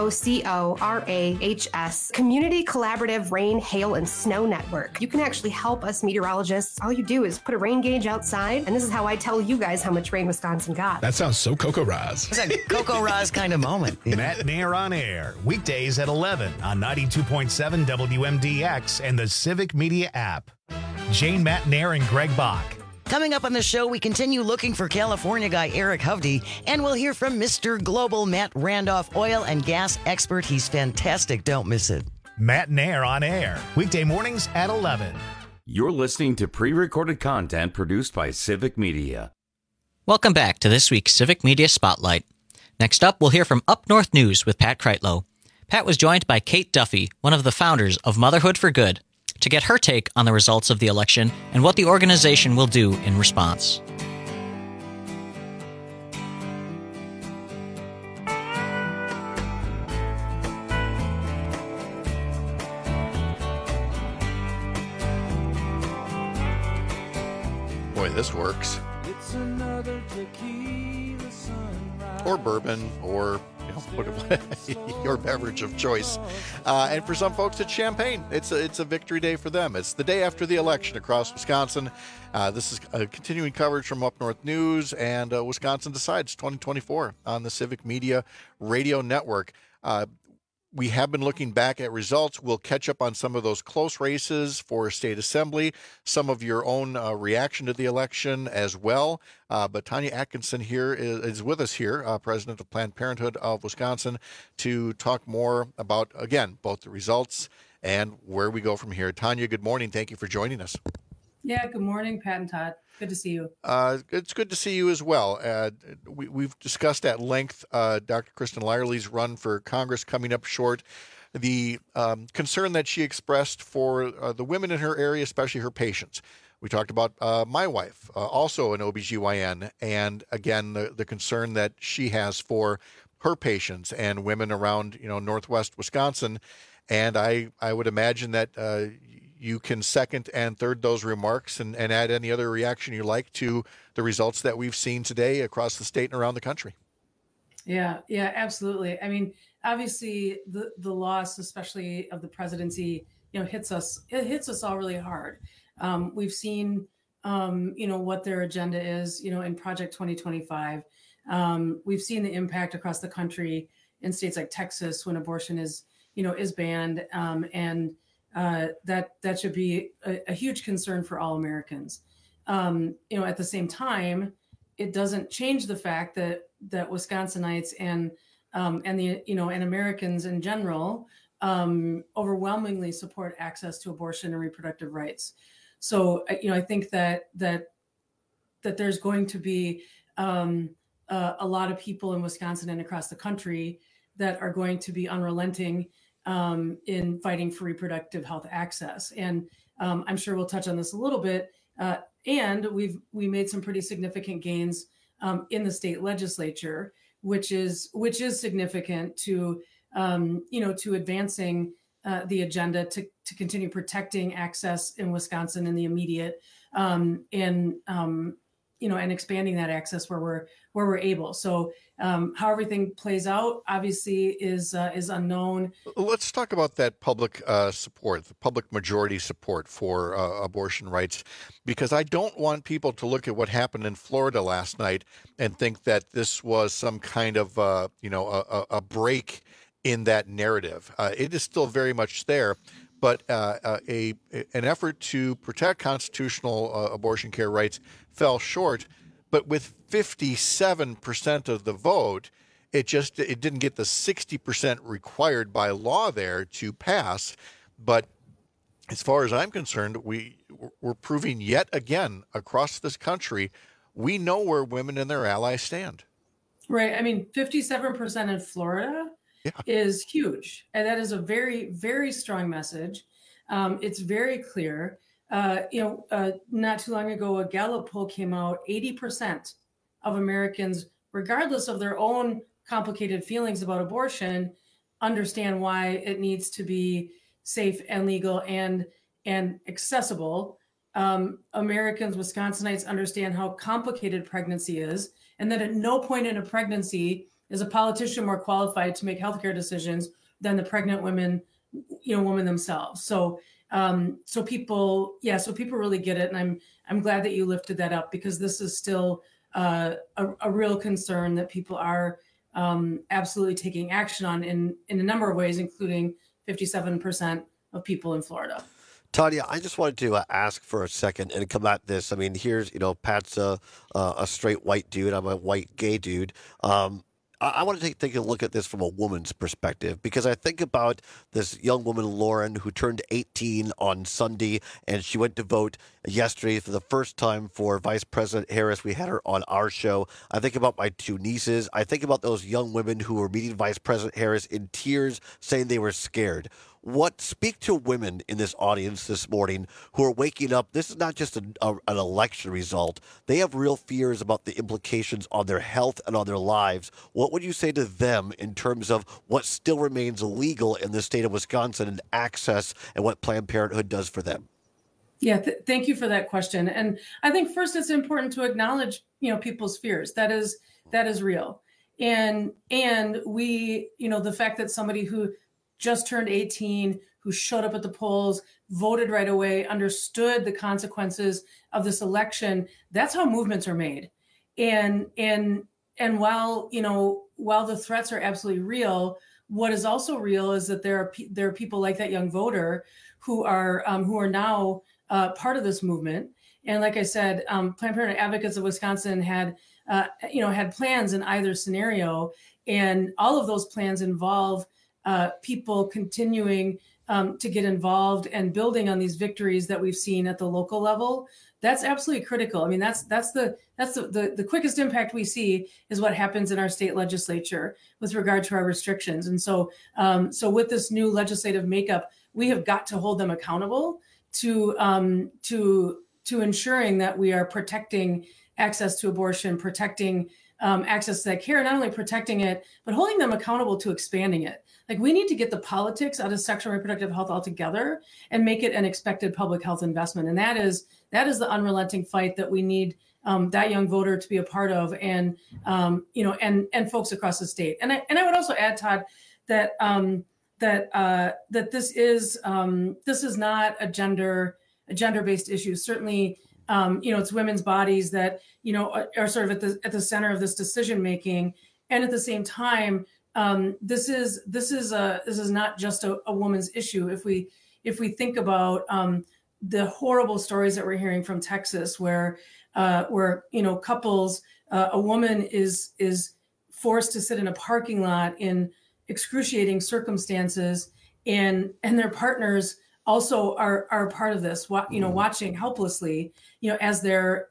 CoCoRaHS. Community Collaborative Rain, Hail, and Snow Network. You can actually help us meteorologists. All you do is put a rain gauge outside, and this is how I tell you guys how much rain Wisconsin got.
That sounds so CoCoRaHS. It's a CoCoRaHS kind of moment.
Matt Nair on air. Weekdays at 11 on 92.7 WMDX and the Civic Media app. Jane, Matt Nair, and Greg Bach.
Coming up on the show, we continue looking for California guy Eric Hovde, and we'll hear from Mr. Global Matt Randolph, oil and gas expert. He's fantastic. Don't miss it.
Matt and Air on air, weekday mornings at 11.
You're listening to pre-recorded content produced by Civic Media.
Welcome back to this week's Civic Media Spotlight. Next up, we'll hear from Up North News with Pat Kreitlow. Pat was joined by Kate Duffy, one of the founders of Motherhood for Good, to get her take on the results of the election and what the organization will do in response.
Boy, this works. Or bourbon, or your beverage of choice. And for some folks, it's champagne. It's a victory day for them. It's the day after the election across Wisconsin. This is continuing coverage from Up North News and Wisconsin Decides 2024 on the Civic Media Radio Network. We have been looking back at results. We'll catch up on some of those close races for state assembly, some of your own reaction to the election as well. But Tanya Atkinson here is with us here, president of Planned Parenthood of Wisconsin, to talk more about, again, both the results and where we go from here. Tanya, good morning. Thank you for joining us.
Yeah, good morning, Pat and Todd. Good to see you.
It's good to see you as well. We've discussed at length Dr. Kristen Lyerly's run for Congress coming up short. The concern that she expressed for the women in her area, especially her patients. We talked about my wife, also an OBGYN, and again, the concern that she has for her patients and women around, Northwest Wisconsin. And I would imagine that you can second and third those remarks and add any other reaction you like to the results that we've seen today across the state and around the country.
Yeah, absolutely. I mean, obviously the loss, especially of the presidency, hits us all really hard. We've seen, what their agenda is, in Project 2025. We've seen the impact across the country in states like Texas when abortion is banned, and that should be a huge concern for all Americans. At the same time, it doesn't change the fact that Wisconsinites and Americans in general overwhelmingly support access to abortion and reproductive rights. So I think that there's going to be a lot of people in Wisconsin and across the country that are going to be unrelenting in fighting for reproductive health access. And I'm sure we'll touch on this a little bit. And we made some pretty significant gains in the state legislature, which is significant to advancing the agenda to continue protecting access in Wisconsin in the immediate and expanding that access where we're able. So how everything plays out obviously is unknown.
Let's talk about that public support, the public majority support for abortion rights, because I don't want people to look at what happened in Florida last night and think that this was some kind of a break in that narrative. It is still very much there. But an effort to protect constitutional abortion care rights fell short. But with 57% of the vote, it didn't get the 60% required by law there to pass. But as far as I'm concerned, we're proving yet again across this country, we know where women and their allies stand.
Right. I mean, 57% in Florida is huge. And that is a very, very strong message. It's very clear. Not too long ago, a Gallup poll came out, 80% of Americans, regardless of their own complicated feelings about abortion, understand why it needs to be safe and legal and accessible. Americans, Wisconsinites, understand how complicated pregnancy is, and that at no point in a pregnancy is a politician more qualified to make healthcare decisions than the pregnant women themselves. So people really get it. And I'm glad that you lifted that up, because this is still a real concern that people are absolutely taking action on in a number of ways, including 57% of people in Florida.
Tanya, I just wanted to ask for a second and come at this. I mean, here's, Pat's a straight white dude. I'm a white gay dude. I want to take a look at this from a woman's perspective, because I think about this young woman, Lauren, who turned 18 on Sunday, and she went to vote yesterday for the first time for Vice President Harris. We had her on our show. I think about my two nieces. I think about those young women who were meeting Vice President Harris in tears, saying they were scared. Speak to women in this audience this morning who are waking up. This is not just an election result. They have real fears about the implications on their health and on their lives. What would you say to them in terms of what still remains illegal in the state of Wisconsin and access and what Planned Parenthood does for them?
Yeah, thank you for that question. And I think first it's important to acknowledge, people's fears. That is real. And we, the fact that somebody who just turned 18, who showed up at the polls, voted right away, understood the consequences of this election. That's how movements are made. And while the threats are absolutely real, what is also real is that there are people like that young voter who are now part of this movement. And like I said, Planned Parenthood Advocates of Wisconsin had plans in either scenario, and all of those plans involve people continuing to get involved and building on these victories that we've seen at the local level. That's absolutely critical. I mean, that's the quickest impact we see is what happens in our state legislature with regard to our restrictions. And so with this new legislative makeup, we have got to hold them accountable to ensuring that we are protecting access to abortion, protecting access to that care, not only protecting it, but holding them accountable to expanding it. Like, we need to get the politics out of sexual and reproductive health altogether and make it an expected public health investment. And that is the unrelenting fight that we need that young voter to be a part of, and folks across the state. And I would also add, Todd, that this is not a gender-based issue. Certainly, it's women's bodies that are sort of at the center of this decision making, and at the same time, this is not just a woman's issue. If we think about the horrible stories that we're hearing from Texas, where couples, a woman is forced to sit in a parking lot in excruciating circumstances, and their partners also are part of this, watching helplessly, as their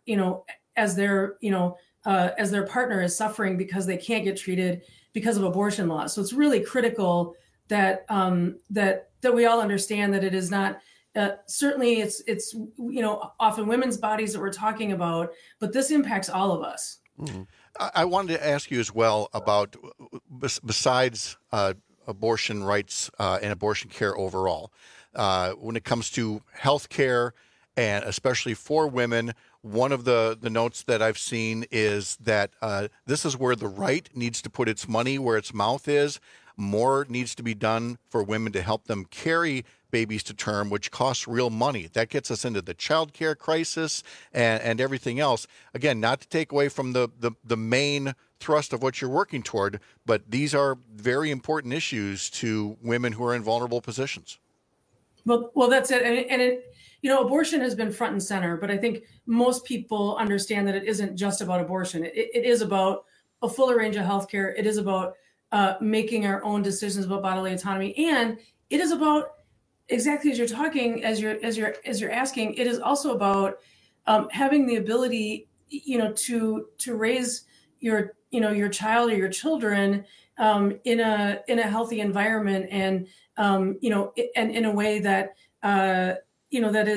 partner is suffering because they can't get treated because of abortion laws. So it's really critical that we all understand that it is not, certainly it's often women's bodies that we're talking about, but this impacts all of us.
Mm-hmm. I wanted to ask you as well about, besides abortion rights and abortion care overall, when it comes to health care, and especially for women, one of the notes that I've seen is that this is where the right needs to put its money where its mouth is. More needs to be done for women to help them carry babies to term, which costs real money. That gets us into the child care crisis and everything else. Again, not to take away from the main thrust of what you're working toward, but these are very important issues to women who are in vulnerable positions.
Well, that's it. And it, abortion has been front and center, but I think most people understand that it isn't just about abortion. It is about a fuller range of healthcare. It is about making our own decisions about bodily autonomy, and it is about, exactly as you're talking, as you're asking, it is also about having the ability, to raise your child or your children in a healthy environment, and and in a way that that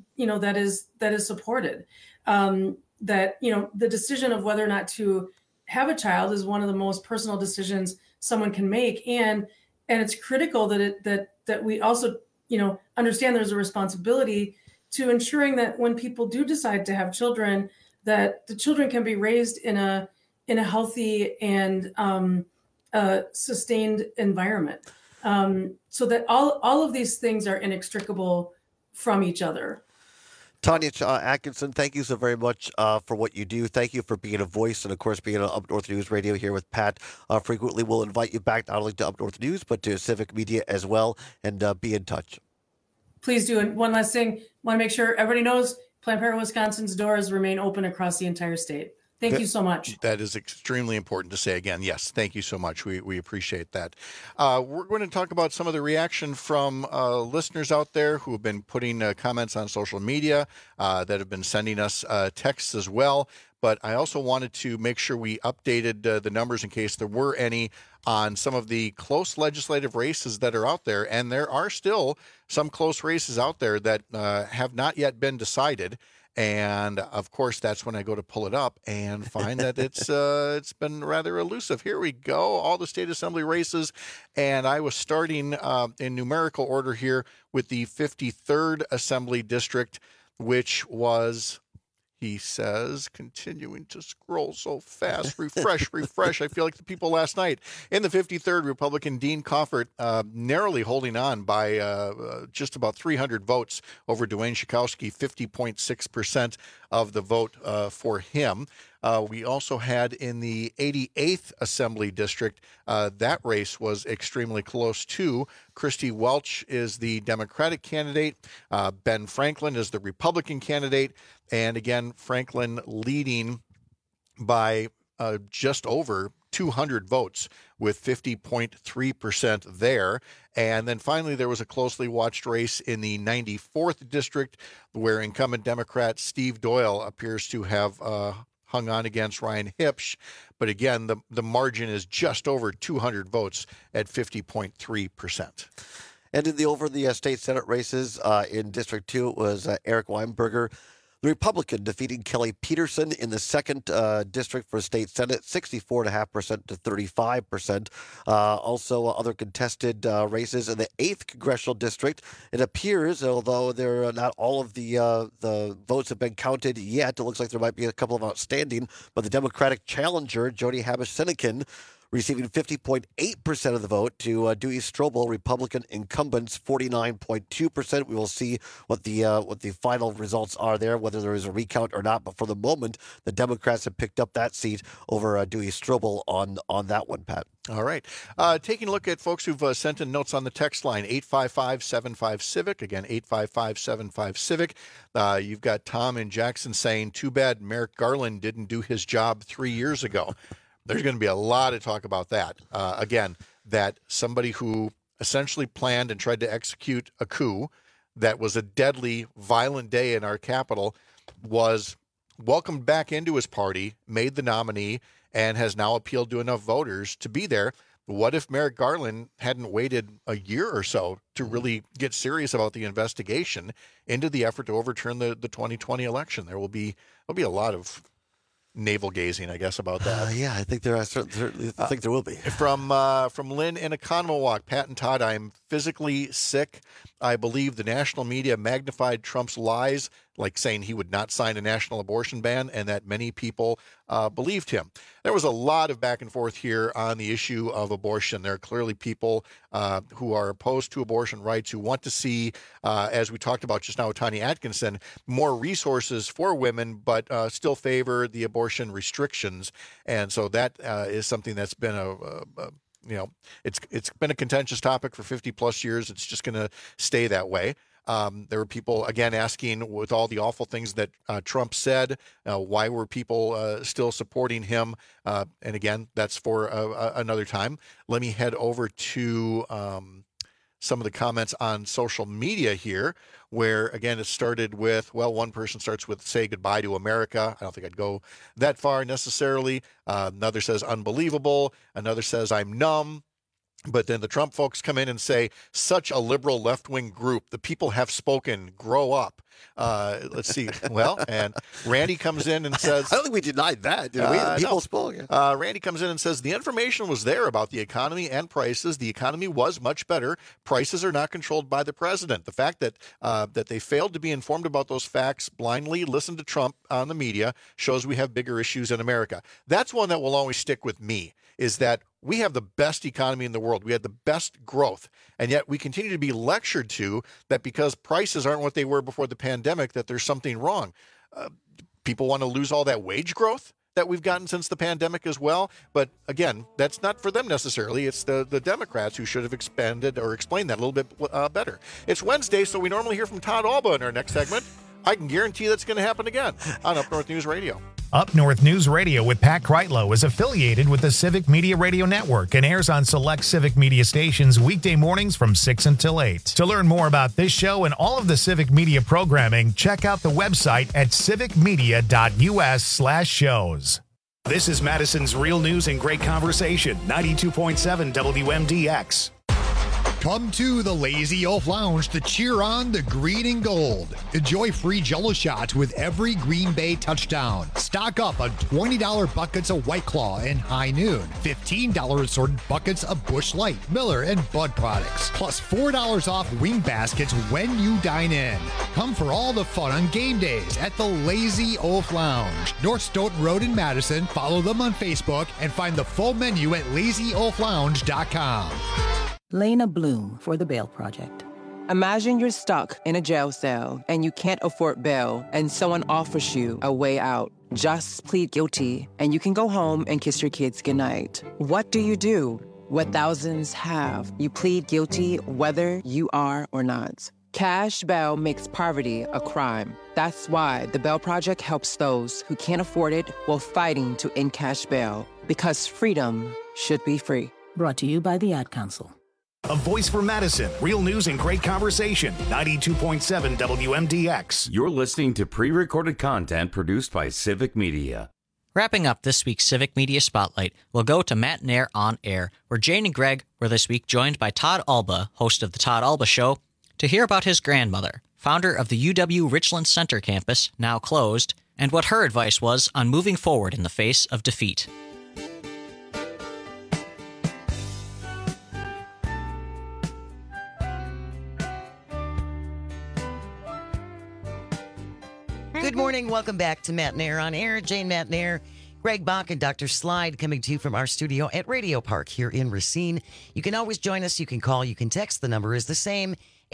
is supported. That the decision of whether or not to have a child is one of the most personal decisions someone can make, and it's critical that we also understand there's a responsibility to ensuring that when people do decide to have children, that the children can be raised in a healthy and sustained environment, so that all of these things are inextricable from each other.
Tanya Atkinson, thank you so very much for what you do. Thank you for being a voice and, of course, being on Up North News Radio here with Pat. Frequently, we'll invite you back not only to Up North News, but to Civic Media as well, and be in touch.
please do. And one last thing, want to make sure everybody knows Planned Parenthood Wisconsin's doors remain open across the entire state. Thank you so much.
That is extremely important to say again. Yes, thank you so much. We appreciate that. We're going to talk about some of the reaction from listeners out there who have been putting comments on social media, that have been sending us texts as well. But I also wanted to make sure we updated the numbers in case there were any on some of the close legislative races that are out there. And there are still some close races out there that have not yet been decided. And of course, that's when I go to pull it up and find that it's been rather elusive. Here we go, all the state assembly races. And I was starting in numerical order here with the 53rd Assembly District, which was, he says, continuing to scroll so fast. Refresh. I feel like the people last night. In the 53rd, Republican Dean Coffert narrowly holding on by just about 300 votes over Dwayne Schakowsky, 50.6% of the vote for him. We also had in the 88th Assembly District, that race was extremely close too. Christy Welch is the Democratic candidate. Ben Franklin is the Republican candidate. And again, Franklin leading by just over 200 votes with 50.3% there. And then finally, there was a closely watched race in the 94th District where incumbent Democrat Steve Doyle appears to have hung on against Ryan Hipsch. But again, the margin is just over 200 votes at 50.3%.
And in the state Senate races in District 2, it was Eric Weinberger, the Republican, defeating Kelly Peterson in the 2nd District for State Senate, 64.5% to 35%. Also, other contested races in the 8th Congressional District. It appears, although not all of the votes have been counted yet, it looks like there might be a couple of outstanding, but the Democratic challenger, Jody Habush-Sinekin, receiving 50.8% of the vote to Dewey Strobel, Republican incumbents, 49.2%. We will see what the final results are there, whether there is a recount or not. But for the moment, the Democrats have picked up that seat over Dewey Strobel on that one, Pat.
All right. Taking a look at folks who've sent in notes on the text line, 855-75-CIVIC. Again, 855-75-CIVIC. You've got Tom in Jackson saying, too bad Merrick Garland didn't do his job 3 years ago. There's going to be a lot of talk about that. Again, that somebody who essentially planned and tried to execute a coup that was a deadly, violent day in our capital was welcomed back into his party, made the nominee, and has now appealed to enough voters to be there. What if Merrick Garland hadn't waited a year or so to really get serious about the investigation into the effort to overturn the 2020 election? There'll be a lot of navel gazing, I guess, about that.
Yeah, I think I certainly think there will be.
From Lynn in Economowalk, Pat and Todd, I'm physically sick. I believe the national media magnified Trump's lies, like saying he would not sign a national abortion ban, and that many people believed him. There was a lot of back and forth here on the issue of abortion. There are clearly people who are opposed to abortion rights, who want to see, as we talked about just now with Tanya Atkinson, more resources for women, but still favor the abortion restrictions. And so that is something that's been it's been a contentious topic for 50 plus years. It's just going to stay that way. There were people, again, asking, with all the awful things that Trump said, why were people still supporting him? And again, that's for another time. Let me head over to some of the comments on social media here, where, again, it started with, well, one person starts with, say goodbye to America. I don't think I'd go that far necessarily. Another says unbelievable. Another says I'm numb. But then the Trump folks come in and say, such a liberal left-wing group. The people have spoken. Grow up. Let's see. Well, and Randy comes in and says...
I don't think we denied that, did we? People spoke.
Randy comes in and says, the information was there about the economy and prices. The economy was much better. Prices are not controlled by the president. The fact that they failed to be informed about those facts, blindly listen to Trump on the media, shows we have bigger issues in America. That's one that will always stick with me, is that we have the best economy in the world. We had the best growth. And yet we continue to be lectured to that because prices aren't what they were before the pandemic, that there's something wrong. People want to lose all that wage growth. that we've gotten since the pandemic as well. But again, that's not for them necessarily. It's the Democrats who should have expanded or explained that a little bit better. It's Wednesday, so we normally hear from Todd Alba in our next segment. I can guarantee that's going to happen again on Up North News Radio.
Up North News Radio with Pat Kreitlow is affiliated with the Civic Media Radio Network and airs on select Civic Media stations weekday mornings from 6 until 8. To learn more about this show and all of the Civic Media programming, check out the website at civicmedia.us/shows.
This is Madison's Real News and Great Conversation, 92.7 WMDX.
Come to the Lazy Oaf Lounge to cheer on the green and gold. Enjoy free Jell-O shots with every Green Bay touchdown. Stock up on $20 buckets of White Claw and High Noon. $15 assorted buckets of Busch Light, Miller, and Bud products. Plus $4 off wing baskets when you dine in. Come for all the fun on game days at the Lazy Oaf Lounge. North Stoughton Road in Madison. Follow them on Facebook and find the full menu at lazyoaflounge.com.
Lena Bloom for the Bail Project. Imagine you're stuck in a jail cell and you can't afford bail and someone offers you a way out. Just plead guilty and you can go home and kiss your kids goodnight. What do? What thousands have. You plead guilty whether you are or not. Cash bail makes poverty a crime. That's why the Bail Project helps those who can't afford it while fighting to end cash bail. Because freedom should be free.
Brought to you by the Ad Council.
A voice for Madison, real news and great conversation, 92.7 WMDX.
You're listening to pre-recorded content produced by Civic Media.
Wrapping up this week's Civic Media Spotlight, we'll go to Matt Nair on Air, where Jane and Greg were this week joined by Todd Alba, host of The Todd Alba Show, to hear about his grandmother, founder of the UW Richland Center campus, now closed, and what her advice was on moving forward in the face of defeat.
Good morning. Welcome back to Matt Nair on Air. Jane Matt Nair, Greg Bach, and Dr. Slide coming to you from our studio at Radio Park here in Racine. You can always join us. You can call. You can text. The number is the same,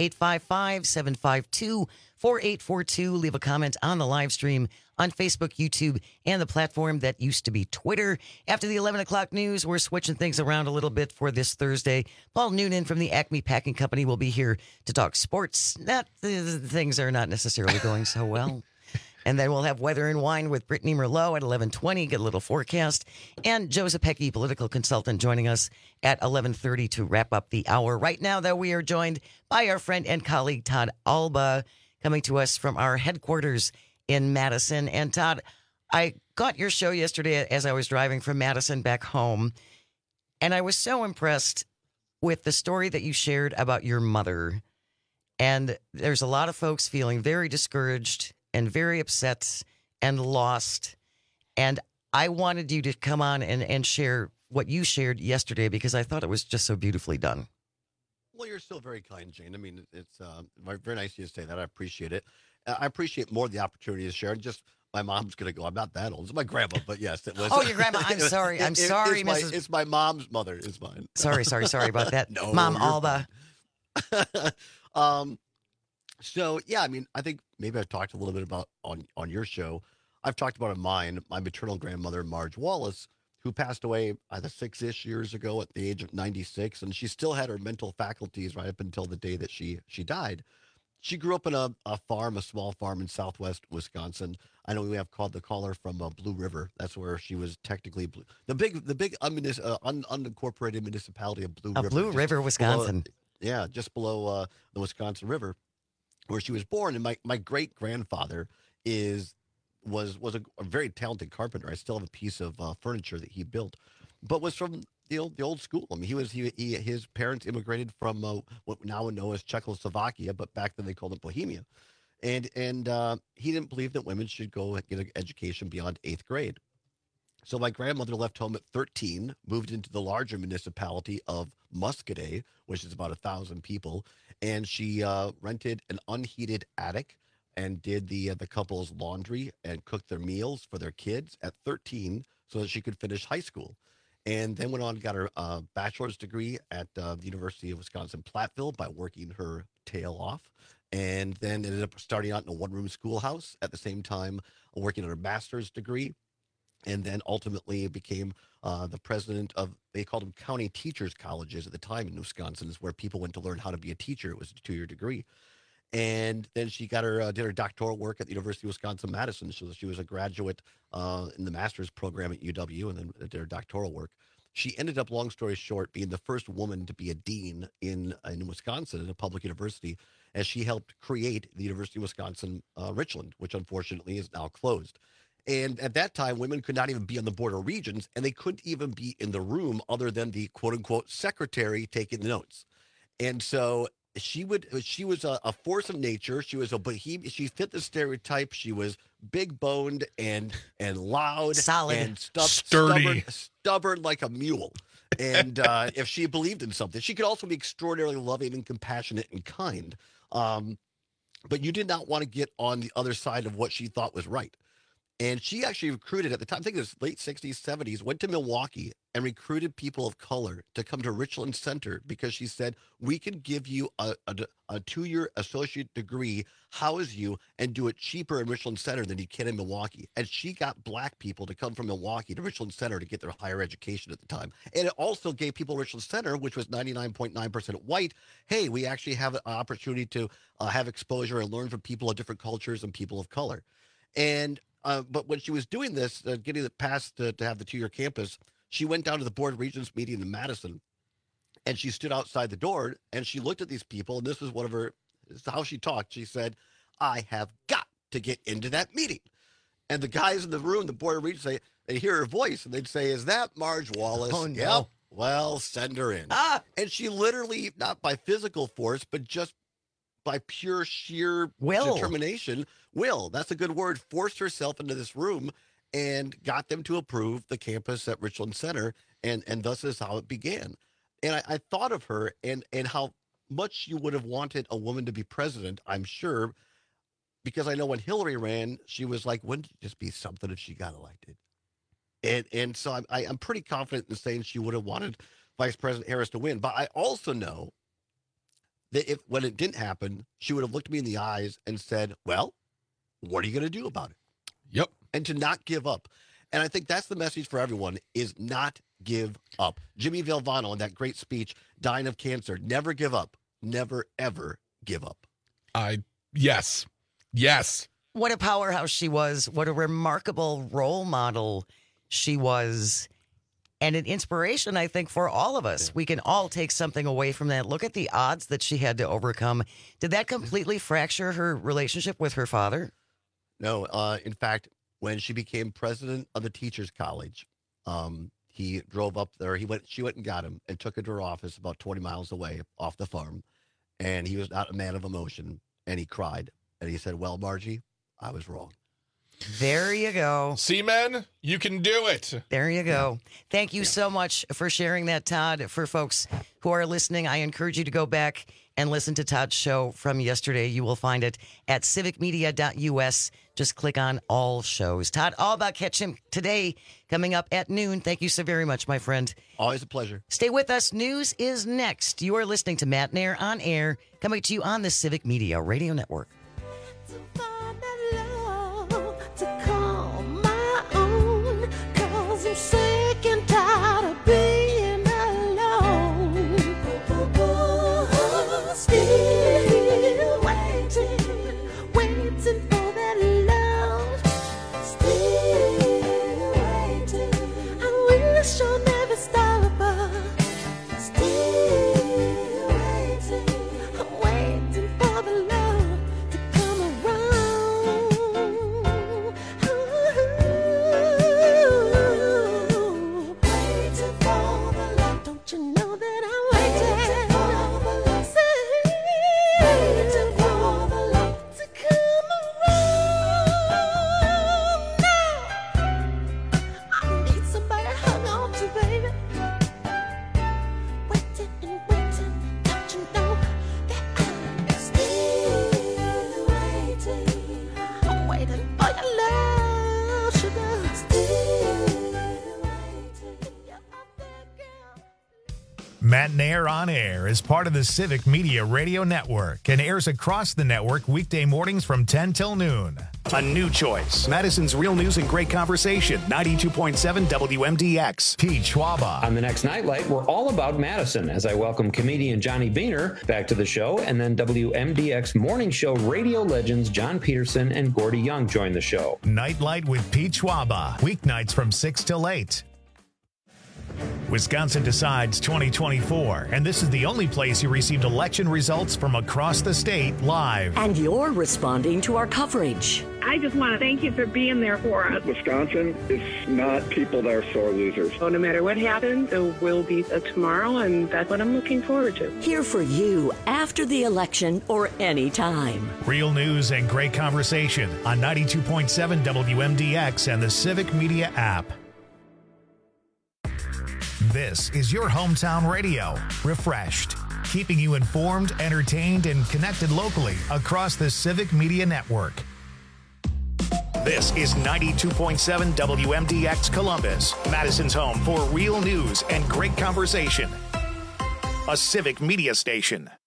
855-752-4842. Leave a comment on the live stream on Facebook, YouTube, and the platform that used to be Twitter. After the 11 o'clock news, we're switching things around a little bit for this Thursday. Paul Noonan from the Acme Packing Company will be here to talk sports. Things are not necessarily going so well. And then we'll have Weather and Wine with Brittany Merlot at 11:20, get a little forecast. And Joe Zapecki, political consultant, joining us at 11:30 to wrap up the hour. Right now, though, we are joined by our friend and colleague Todd Alba, coming to us from our headquarters in Madison. And Todd, I got your show yesterday as I was driving from Madison back home, and I was so impressed with the story that you shared about your mother. And there's a lot of folks feeling very discouraged and very upset and lost. And I wanted you to come on and share what you shared yesterday because I thought it was just so beautifully done.
Well, you're still very kind, Jane. I mean, it's very nice of you to say that. I appreciate it. I appreciate more the opportunity to share. Just my mom's going to go. I'm not that old. It's my grandma, but yes, it was.
Oh, your grandma. I'm sorry. I'm sorry, Mrs.
It's my mom's mother. It's mine.
Sorry about that.
No,
Mom Alba.
So, yeah, I mean, I think maybe I've talked a little bit about on your show. I've talked about mine, my maternal grandmother, Marge Wallace, who passed away either 6-ish years ago at the age of 96. And she still had her mental faculties right up until the day that she died. She grew up in a farm, a small farm in southwest Wisconsin. I know we have called the caller from Blue River. That's where she was technically the big unincorporated municipality of Blue River.
Blue River, Wisconsin.
Just below the Wisconsin River, where she was born. And my great grandfather was a very talented carpenter. I still have a piece of furniture that he built, but was from the old school. I mean, his parents immigrated from what now we know as Czechoslovakia, but back then they called it Bohemia, and he didn't believe that women should go get an education beyond 8th grade. So my grandmother left home at 13, moved into the larger municipality of Muscadet, which is about 1,000 people, and she rented an unheated attic and did the couple's laundry and cooked their meals for their kids at 13 so that she could finish high school. And then went on and got her bachelor's degree at the University of Wisconsin-Platteville by working her tail off. And then ended up starting out in a one-room schoolhouse at the same time working on her master's degree. and then ultimately became the president of, they called them county teachers colleges at the time in Wisconsin, is where people went to learn how to be a teacher. It was a 2-year degree. And then she got her did her doctoral work at the University of Wisconsin-Madison. So she was a graduate in the master's program at UW, and then did her doctoral work. She ended up, long story short, being the first woman to be a dean in Wisconsin at a public university, as she helped create the University of Wisconsin Richland, which unfortunately is now closed. And at that time, women could not even be on the board of regents, and they couldn't even be in the room other than the quote-unquote secretary taking the notes. And so she was a force of nature. She was a bohemian. She fit the stereotype. She was big boned and loud,
solid,
and
sturdy,
stubborn like a mule. And if she believed in something, she could also be extraordinarily loving and compassionate and kind. But you did not want to get on the other side of what she thought was right. And she actually recruited at the time, I think it was late 60s, 70s, went to Milwaukee and recruited people of color to come to Richland Center because she said, we can give you a 2-year associate degree, house you, and do it cheaper in Richland Center than you can in Milwaukee. And she got black people to come from Milwaukee to Richland Center to get their higher education at the time. And it also gave people Richland Center, which was 99.9% white, hey, we actually have an opportunity to have exposure and learn from people of different cultures and people of color. And but when she was doing this, getting it passed to have the 2-year campus, she went down to the Board of Regents meeting in Madison, and she stood outside the door, and she looked at these people, and this is this is how she talked. She said, I have got to get into that meeting. And the guys in the room, the Board of Regents, they hear her voice, and they'd say, is that Marge Wallace?
Oh, no.
Yep. Well, send her in. And she literally, not by physical force, but just by pure sheer determination, that's a good word, forced herself into this room and got them to approve the campus at Richland Center, and thus is how it began. And I thought of her and how much you would have wanted a woman to be president, I'm sure, because I know when Hillary ran, she was like, wouldn't it just be something if she got elected? And so I'm pretty confident in saying she would have wanted Vice President Harris to win. But I also know that when it didn't happen, she would have looked me in the eyes and said, well, what are you going to do about it?
Yep.
And to not give up. And I think that's the message for everyone, is not give up. Jimmy Valvano, in that great speech, dying of cancer, never give up. Never, ever give up.
Yes.
What a powerhouse she was. What a remarkable role model she was. And an inspiration, I think, for all of us. We can all take something away from that. Look at the odds that she had to overcome. Did that completely fracture her relationship with her father?
No. In fact, when she became president of the Teachers College, he drove up there. She went and got him and took him to her office about 20 miles away off the farm. And he was not a man of emotion. And he cried. And he said, well, Margie, I was wrong.
There you go.
See, men, you can do it.
There you go. Thank you so much for sharing that, Todd. For folks who are listening, I encourage you to go back and listen to Todd's show from yesterday. You will find it at civicmedia.us. Just click on all shows. Todd, all about Catch Him today, coming up at noon. Thank you so very much, my friend.
Always a pleasure.
Stay with us. News is next. You are listening to Matt Nair on Air, coming to you on the Civic Media Radio Network.
Sick and tired of being alone. Still waiting for that love. Still waiting. I wish I'll never stop. Still waiting. I'm waiting for the love to come around.
Matt Nair on Air is part of the Civic Media Radio Network and airs across the network weekday mornings from 10 till noon.
A new choice. Madison's Real News and Great Conversation. 92.7 WMDX.
Pete Schwaba.
On the next Nightlight, we're all about Madison as I welcome comedian Johnny Beaner back to the show, and then WMDX morning show radio legends John Peterson and Gordy Young join the show.
Nightlight with Pete Schwaba. Weeknights from 6 till 8. Wisconsin Decides 2024, and this is the only place you received election results from across the state live.
And you're responding to our coverage.
I just want to thank you for being there for us.
Wisconsin is not people that are sore losers.
So no matter what happens, there will be a tomorrow, and that's what I'm looking forward to.
Here for you after the election or any time.
Real news and great conversation on 92.7 WMDX and the Civic Media app. This is your hometown radio, refreshed, keeping you informed, entertained, and connected locally across the Civic Media Network.
This is 92.7 WMDX Columbus, Madison's home for real news and great conversation. A Civic Media station.